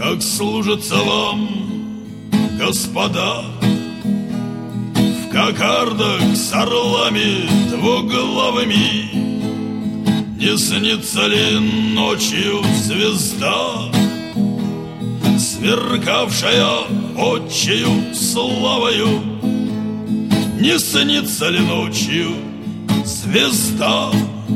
как служится вам, господа, в кокардах с орлами двуглавыми. Не снится ли ночью звезда, сверкавшая отчею славою? Не снится ли ночью звезда,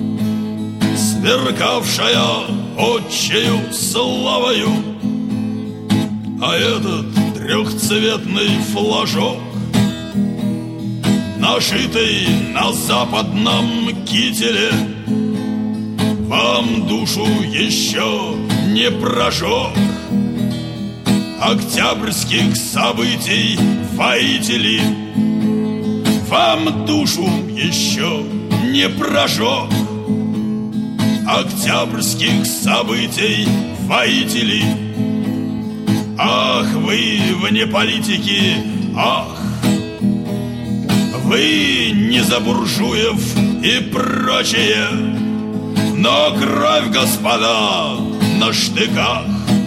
сверкавшая отчею славою? А этот трехцветный флажок, нашитый на западном кителе, вам душу еще не прожег? Октябрьских событий воители, вам душу еще не прожег? Октябрьских событий воители. Ах, вы вне политики, ах, вы не за буржуев и прочее, но кровь, господа, на штыках.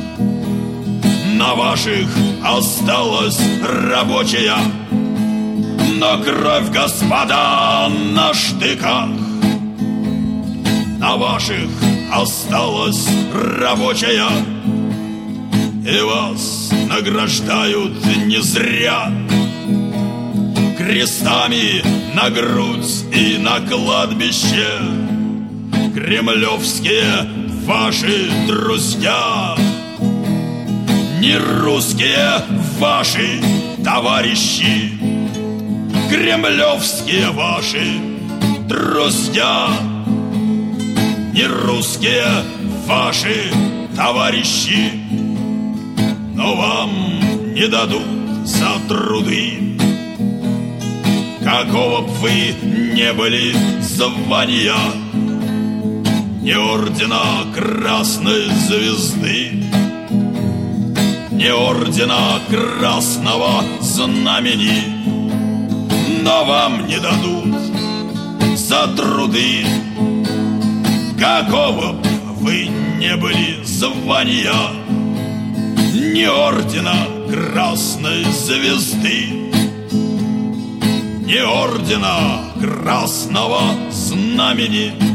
На ваших осталась рабочая, но кровь, господа, на штыках. На ваших осталась рабочая, и вас награждают не зря крестами на грудь и на кладбище. Кремлевские ваши друзья, не русские ваши товарищи. Кремлевские ваши друзья, не русские ваши товарищи. Но вам не дадут за труды, какого б вы не были звания, ни ордена Красной Звезды, ни ордена Красного Знамени. Но вам не дадут за труды, какого б вы не были звания, ни ордена Красной Звезды, ни ордена Красного Знамени.